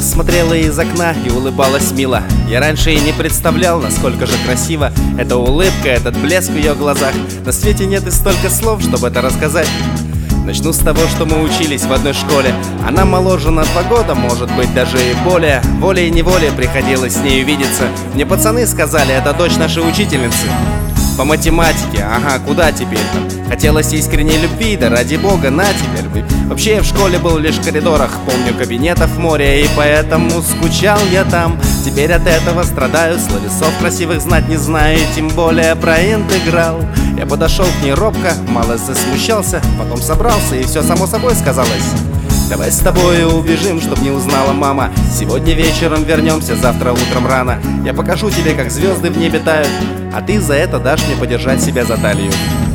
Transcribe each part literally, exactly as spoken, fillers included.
смотрела из окна и улыбалась мило. Я раньше и не представлял, насколько же красиво эта улыбка, этот блеск в ее глазах. На свете нет и столько слов, чтобы это рассказать. Начну с того, что мы учились в одной школе. Она моложе на два года, может быть, даже и более. Волей-неволей приходилось с нею видеться. Мне пацаны сказали, это дочь нашей учительницы по математике. Ага, куда теперь-то? Хотелось искренней любви, да ради бога, на теперь. Вообще я в школе был лишь в коридорах, помню кабинетов море, и поэтому скучал я там. Теперь от этого страдаю, словесов красивых знать не знаю, и тем более про интеграл. Я подошел к ней робко, мало засмущался, потом собрался, и все само собой сказалось. Давай с тобой убежим, чтоб не узнала мама. Сегодня вечером вернемся, завтра утром рано. Я покажу тебе, как звезды в небе тают, а ты за это дашь мне подержать себя за талию.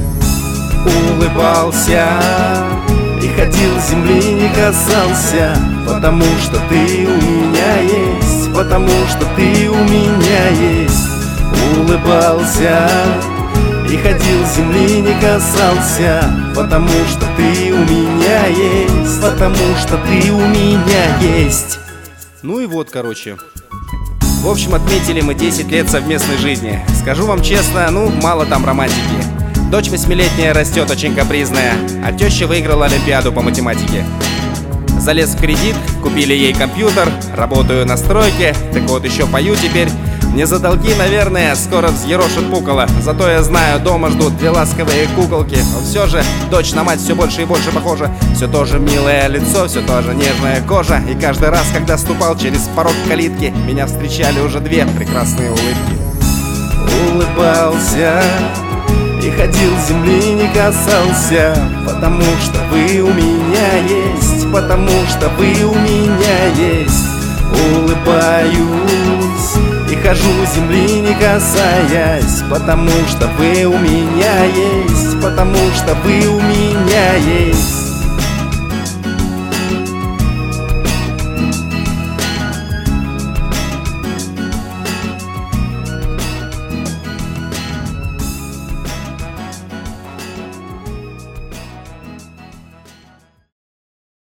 Улыбался и ходил, земли не касался, потому что ты у меня есть, потому что ты у меня есть. Улыбался и ходил, земли не касался, потому что ты у меня есть, потому что ты у меня есть. Ну и вот, короче. В общем, отметили мы десять лет совместной жизни. Скажу вам честно, ну, мало там романтики. Дочь восьмилетняя растет очень капризная, а теща выиграла олимпиаду по математике. Залез в кредит, купили ей компьютер, работаю на стройке, так вот еще пою теперь. Мне за долги, наверное, скоро взъерошит пуколо. Зато я знаю, дома ждут две ласковые куколки. Но все же дочь на мать все больше и больше похожа. Все то же милое лицо, все то же нежная кожа. И каждый раз, когда ступал через порог калитки, меня встречали уже две прекрасные улыбки. Улыбался и ходил, земли не касался, потому что вы у меня есть, потому что вы у меня есть. Улыбаюсь и хожу, земли не касаясь, потому что вы у меня есть, потому что вы у меня есть.